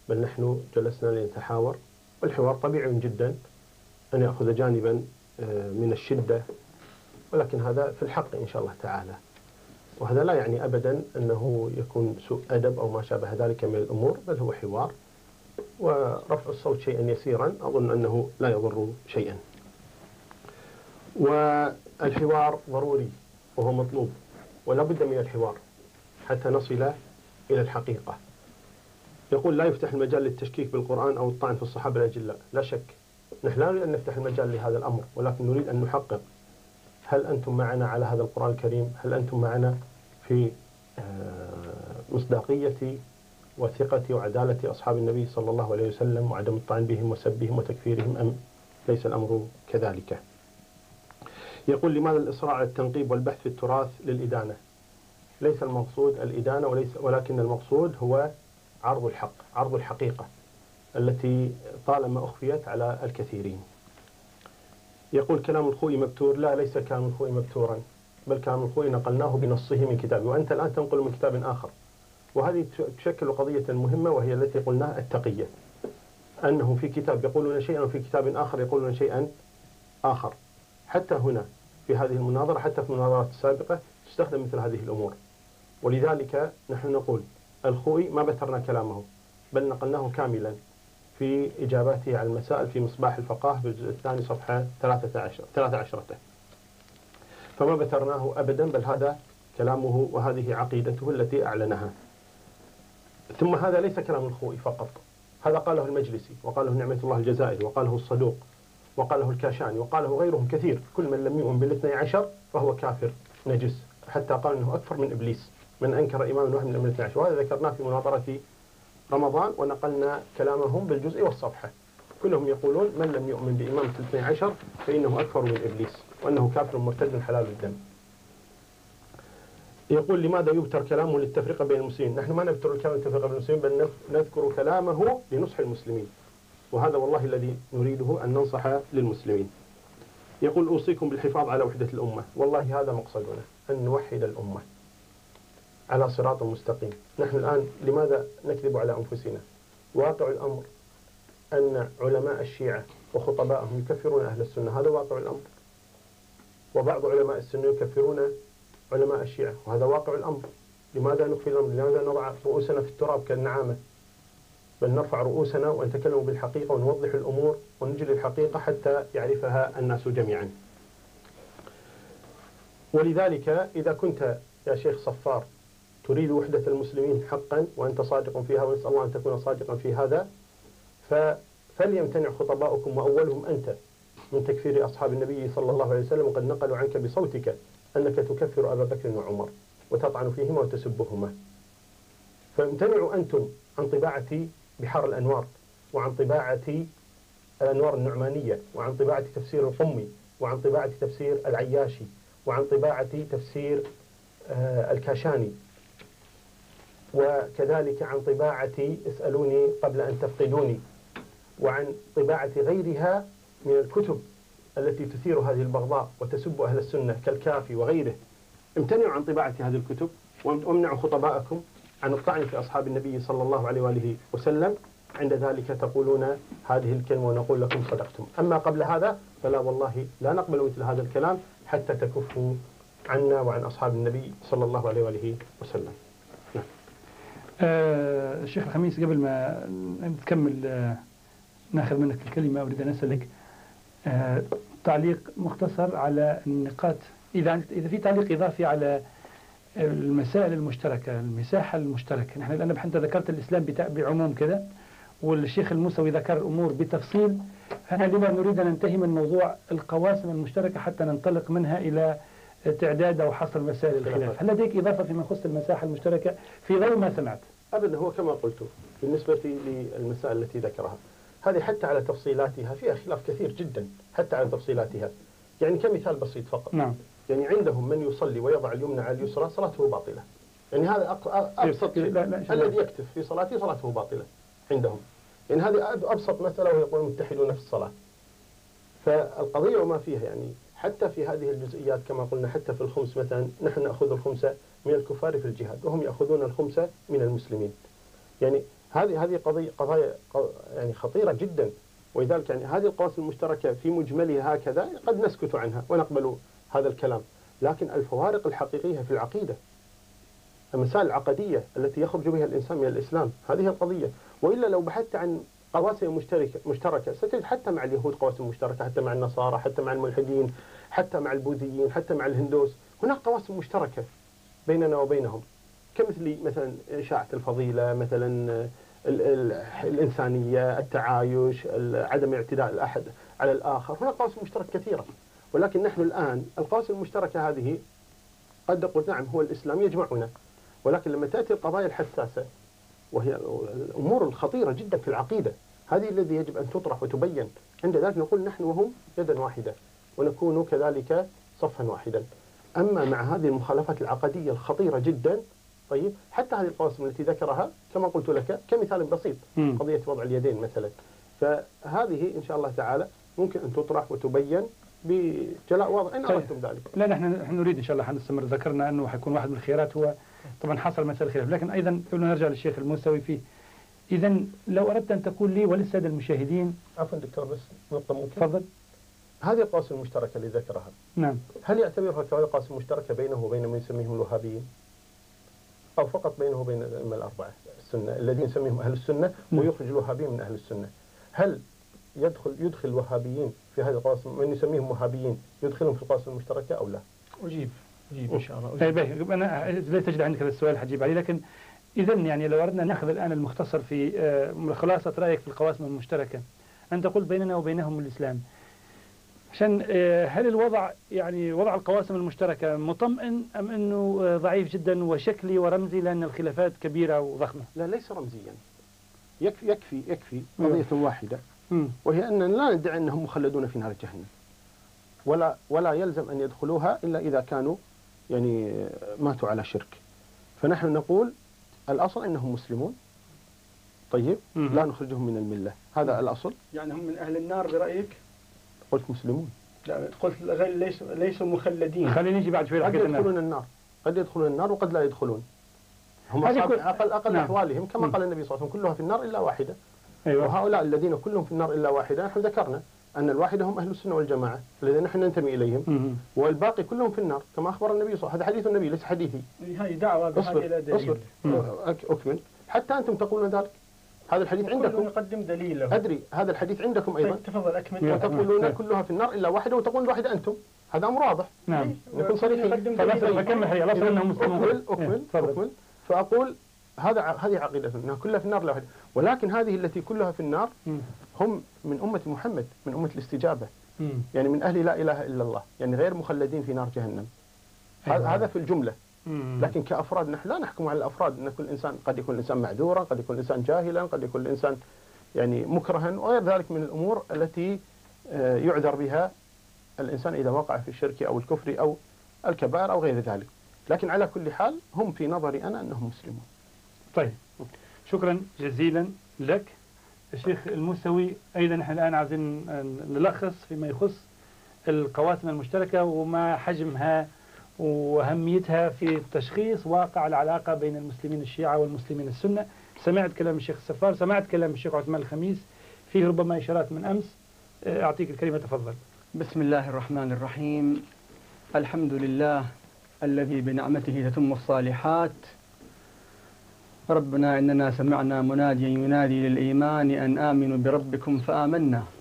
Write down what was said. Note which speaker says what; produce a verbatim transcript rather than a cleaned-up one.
Speaker 1: بل نحن جلسنا لنتحاور، والحوار طبيعي جدا أن يأخذ جانبا من الشدة، ولكن هذا في الحق إن شاء الله تعالى. وهذا لا يعني أبدا أنه يكون سوء أدب أو ما شابه ذلك من الأمور، بل هو حوار، ورفع الصوت شيئا يسيرا أظن أنه لا يضر شيئا. والحوار ضروري وهو مطلوب، ولا بد من الحوار حتى نصل إلى الحقيقة. يقول لا يفتح المجال للتشكيك بالقرآن أو الطعن في الصحابة الأجلاء. لا شك نحن لا نريد أن نفتح المجال لهذا الأمر، ولكن نريد أن نحقق هل أنتم معنا على هذا القرآن الكريم؟ هل أنتم معنا في مصداقية وثقة وعدالة أصحاب النبي صلى الله عليه وسلم وعدم الطعن بهم وسبهم وتكفيرهم، أم ليس الأمر كذلك؟ يقول لماذا الإصرار على التنقيب والبحث في التراث للإدانة؟ ليس المقصود الإدانة، وليس ولكن المقصود هو عرض الحق، عرض الحقيقة التي طالما أخفيت على الكثيرين. يقول كلام الخوئي مبتور. لا، ليس كلام الخوئي مبتورا، بل كلام الخوئي نقلناه بنصه من كتابه، وأنت الآن تنقل من كتاب آخر، وهذه تشكل قضية مهمة، وهي التي قلناها التقية، أنه في كتاب يقولون شيئا وفي كتاب آخر يقولون شيئا آخر. حتى هنا في هذه المناظرة، حتى في المناظرات السابقة تستخدم مثل هذه الأمور، ولذلك نحن نقول الخوئي ما بترنا كلامه، بل نقلناه كاملا في إجاباته على المسائل في مصباح الفقاه بالجزء الثاني صفحة ثلاثة عشر ثلاثة عشرة، فما بترناه أبدا، بل هذا كلامه وهذه عقيدته التي أعلنها. ثم هذا ليس كلام الخوئي فقط، هذا قاله المجلسي، وقاله نعمة الله الجزائري، وقاله الصدوق، وقاله الكاشاني، وقاله غيرهم كثير. كل من لم يؤمن بالاثني عشر فهو كافر نجس، حتى قال أنه أكثر من إبليس من أنكر إمام واحد من الاثني عشر، وهذا ذكرناه في مناظرة رمضان، ونقلنا كلامهم بالجزء والصفحة. كلهم يقولون من لم يؤمن بإمام الاثني عشر فإنه أكثر من إبليس، وأنه كافر مرتد حلال الدم. يقول لماذا يبتر كلامه للتفرقة بين المسلمين؟ نحن ما نبتر الكلام للتفرقة بين المسلمين، بل نذكر كلامه لنصح المسلمين، وهذا والله الذي نريده، أن ننصح للمسلمين. يقول أوصيكم بالحفاظ على وحدة الأمة. والله هذا مقصدنا، أن نوحد الأمة على صراط مستقيم. نحن الآن لماذا نكذب على أنفسنا؟ واقع الأمر أن علماء الشيعة وخطبائهم يكفرون أهل السنة، هذا واقع الأمر، وبعض علماء السنة يكفرون علماء الشيعة، وهذا واقع الأمر. لماذا نخفي الأمر؟ لماذا نضع رؤوسنا في التراب كالنعامة؟ بل نرفع رؤوسنا ونتكلم بالحقيقة ونوضح الأمور ونجلي الحقيقة حتى يعرفها الناس جميعا. ولذلك إذا كنت يا شيخ صفار تريد وحدة المسلمين حقا وأنت صادق فيها، ونسأل الله أن تكون صادقا في هذا، فليمتنع خطباؤكم وأولهم أنت من تكفير أصحاب النبي صلى الله عليه وسلم، وقد نقلوا عنك بصوتك أنك تكفر أبا بكر وعمر وتطعن فيهما وتسبهما. فامتنعوا أنتم عن طباعة بحار الأنوار، وعن طباعة الأنوار النعمانية، وعن طباعة تفسير القمي، وعن طباعة تفسير العياشي، وعن طباعة تفسير الكاشاني، وكذلك عن طباعة اسألوني قبل أن تفقدوني، وعن طباعة غيرها من الكتب التي تثير هذه البغضاء وتسب أهل السنة كالكافي وغيره. امتنعوا عن طباعة هذه الكتب، وامنعوا خطباءكم عن الطعن في أصحاب النبي صلى الله عليه وآله وسلم. عند ذلك تقولون هذه الكلمة ونقول لكم صدقتم. أما قبل هذا فلا، والله لا نقبل مثل هذا الكلام حتى تكفوا عنا وعن أصحاب النبي صلى الله عليه وآله وسلم. نعم.
Speaker 2: آه الشيخ الخميس، قبل ما نكمل آه ناخذ منك الكلمة، أريد أن أسألك آه تعليق مختصر على النقاط، إذا إذا في تعليق إضافي على المسائل المشتركة، المساحة المشتركة. نحن الآن أنت ذكرت الإسلام بعموم كذا، والشيخ الموسوي ذكر الأمور بتفصيل. أنا اليوم نريد أن ننتهي من موضوع القواسم المشتركة حتى ننطلق منها إلى تعداد أو حصر مسائل الخلاف. هل لديك إضافة فيما يخص المساحة المشتركة في ضوء ما سمعت؟
Speaker 1: أبدا، هو كما قلت بالنسبة للمسائل التي ذكرها هذه حتى على تفصيلاتها فيها خلاف كثير جدا، حتى على تفصيلاتها. يعني كمثال بسيط فقط،
Speaker 2: نعم.
Speaker 1: يعني عندهم من يصلي ويضع اليمنى على اليسرى صلاته باطلة. يعني هذا أبسط شيء، الذي يكتف في صلاته صلاته باطلة عندهم. يعني هذه أبسط مسألة، ويقولون متحدون في الصلاة. فالقضية وما فيها، يعني حتى في هذه الجزئيات كما قلنا، حتى في الخمس مثلا، نحن نأخذ الخمسة من الكفار في الجهاد، وهم يأخذون الخمسة من المسلمين. يعني هذه هذه قضية قضايا يعني خطيرة جدا، ولذلك يعني هذه القواسم المشتركة في مجملها هكذا قد نسكت عنها ونقبل هذا الكلام، لكن الفوارق الحقيقية في العقيدة، المسائل العقدية التي يخرج بها الإنسان من الإسلام، هذه القضية. وإلا لو بحثت عن قواسم مشتركة مشتركة ستجد حتى مع اليهود قواسم مشتركة، حتى مع النصارى، حتى مع الملحدين، حتى مع البوذيين، حتى مع الهندوس، هناك قواسم مشتركة بيننا وبينهم، كمثل مثلا إشاعة الفضيلة، مثلا ال ال الإنسانية، التعايش، عدم اعتداء الأحد على الآخر، هناك قواسم مشتركة كثيرة. ولكن نحن الآن القواسم المشتركة هذه قد نقول نعم هو الإسلام يجمعنا، ولكن لما تأتي القضايا الحساسة وهي الأمور الخطيرة جدا في العقيدة، هذه الذي يجب أن تطرح وتبين، عند ذلك نقول نحن وهم يدا واحدة ونكون كذلك صفا واحدا. أما مع هذه المخالفات العقدية الخطيرة جدا، طيب حتى هذه القواسم التي ذكرها كما قلت لك كمثال بسيط، م. قضية وضع اليدين مثلا، فهذه إن شاء الله تعالى ممكن أن تطرح وتبين بجلاء واضح إن أردتم ذلك.
Speaker 2: لا نحن نحن نريد إن شاء الله حنستمر، ذكرنا أنه حيكون واحد من الخيارات هو طبعا حصل مسألة الخلاف، لكن أيضا قبل نرجع للشيخ الموسوي فيه، إذا لو أردت أن تقول لي وللسادة المشاهدين.
Speaker 1: عفوا دكتور بس نقطة ممكن.
Speaker 2: تفضل.
Speaker 1: هذه القواسم المشتركة اللي ذكرها،
Speaker 2: نعم،
Speaker 1: هل يعتبرها كقواسم مشتركة بينه وبين من يسميهم الوهابيين؟ أو فقط بينه وبين الأئمة الأربعة السنة الذين نسميهم أهل السنة ويخرج الوهابيين من أهل السنة؟ هل يدخل يدخل الوهابيين في هذه القواسم، من يسميهم وهابيين يدخلهم في القواسم المشتركة أو لا؟
Speaker 3: أجيب أجيب إن شاء الله.
Speaker 2: طيب أنا لا تجد عندك هذا السؤال حجيب عليه، لكن إذا يعني لو أردنا نأخذ الآن المختصر في خلاصة رأيك في القواسم المشتركة، أن تقول بيننا وبينهم الإسلام، عشان هل الوضع يعني وضع القواسم المشتركة مطمئن أم أنه ضعيف جدا وشكلي ورمزي لأن الخلافات كبيرة وضخمة؟
Speaker 1: لا ليس رمزيا، يكفي يكفي يكفي قضية واحدة، وهي أننا لا ندعي أنهم مخلدون في نار جهنم، ولا ولا يلزم أن يدخلوها إلا إذا كانوا يعني ماتوا على شرك. فنحن نقول الأصل أنهم مسلمون، طيب لا نخرجهم من الملة، هذا الأصل.
Speaker 3: يعني هم من أهل النار برأيك؟
Speaker 1: قلت مسلمون.
Speaker 3: لا قلت غير ليسوا ليسوا مخلدين.
Speaker 2: خلينا نجي بعد شوي.
Speaker 1: قد يدخلون النار، قد يدخلون النار وقد لا يدخلون. هم أصحاب أقل أقل نعم. أحوالهم كما قال النبي صلى الله عليه وسلم كلها في النار إلا واحدة.
Speaker 2: أيوة.
Speaker 1: وهؤلاء الذين كلهم في النار إلا واحدة نحن ذكرنا أن الواحدة هم أهل السنة والجماعة الذين نحن ننتمي إليهم، مم. والباقي كلهم في النار كما أخبر النبي صلى الله عليه وسلم. هذا حديث النبي ليس حديثي.
Speaker 3: هذه دعوة بحاجة إلى دليل.
Speaker 1: أصبر أكمل حتى أنتم تقولون ذلك. هذا الحديث عندكم.
Speaker 3: يقدم دليله.
Speaker 1: أدري هذا الحديث عندكم أيضا.
Speaker 3: تفضل أكمل.
Speaker 1: وتقولون كلها في النار إلا واحدة وتقولون الواحدة أنتم. هذا أمر واضح.
Speaker 2: نعم.
Speaker 1: نكون صريحين.
Speaker 2: فكمل هي لا أنهم مسلمون.
Speaker 1: أكمل أكمل أكمل. فأقول هذا هذه عقيدتنا أنها كلها في النار لا واحدة، ولكن هذه التي كلها في النار هم من أمة محمد، من أمة الاستجابة، يعني من أهل لا إله إلا الله، يعني غير مخلدين في نار جهنم. هذا في الجملة. لكن كأفراد نحن لا نحكم على الأفراد، أن كل إنسان قد يكون الإنسان معذورا، قد يكون الإنسان جاهلا، قد يكون الإنسان يعني مكرها وغير ذلك من الأمور التي يعذر بها الإنسان إذا وقع في الشرك أو الكفر أو الكبائر أو غير ذلك. لكن على كل حال هم في نظري أنا أنهم مسلمون.
Speaker 2: طيب شكرا جزيلا لك الشيخ الموسوي. أيضا نحن الآن عايزين نلخص فيما يخص القواسم المشتركة وما حجمها وأهميتها في تشخيص واقع العلاقة بين المسلمين الشيعة والمسلمين السنة. سمعت كلام الشيخ السفار، سمعت كلام الشيخ عثمان الخميس، فيه ربما إشارات من أمس. أعطيك الكلمة تفضل.
Speaker 4: بسم الله الرحمن الرحيم. الحمد لله الذي بنعمته تتم الصالحات. ربنا إننا سمعنا مناديا ينادي للإيمان أن آمنوا بربكم فآمنا